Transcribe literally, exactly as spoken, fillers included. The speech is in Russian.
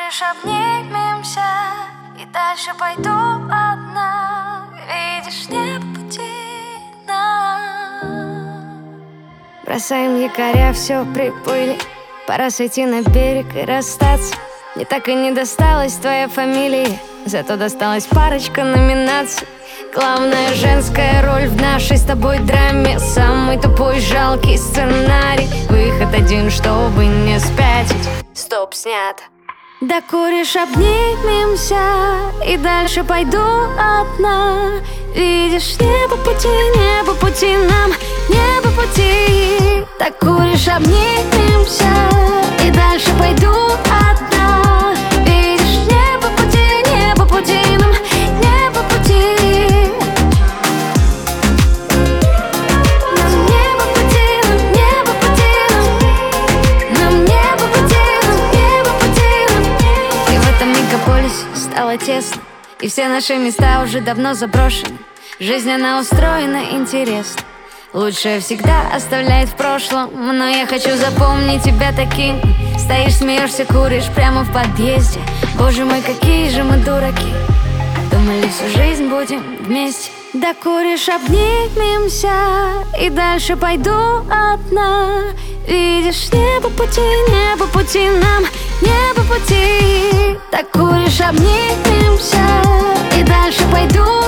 Докуришь, обнимемся, и дальше пойду одна. Видишь, не по пути нам. Бросаем якоря, все приплыли. Пора сойти на берег и расстаться. Мне так и не досталась твоя фамилия, зато досталась парочка номинаций. Главная женская роль в нашей с тобой драме. Самый тупой, жалкий сценарий. Выход один, чтобы не спятить. Стоп, снято. Докуришь, обнимемся, и дальше пойду одна. Видишь, не по пути, не по пути нам, не по пути. Докуришь, обнимемся, и дальше пойду одна. Видишь, не по пути, не по пути нам, не по пути. Нам не по пути, нам не по пути нам. Нам не по пути, нам не по пути нам. И в этом мегаполисе стало тесно, и все наши места уже давно заброшены. Жизнь, она устроена интересно. Лучшее всегда оставляет в прошлом, но я хочу запомнить тебя таким. Стоишь, смеешься, куришь прямо в подъезде. Боже мой, какие же мы дураки. Думали, всю жизнь будем вместе. Докуришь, обнимемся, и дальше пойду одна. Видишь, не по пути, не по пути нам, не по пути. Докуришь, обнимемся, и дальше пойду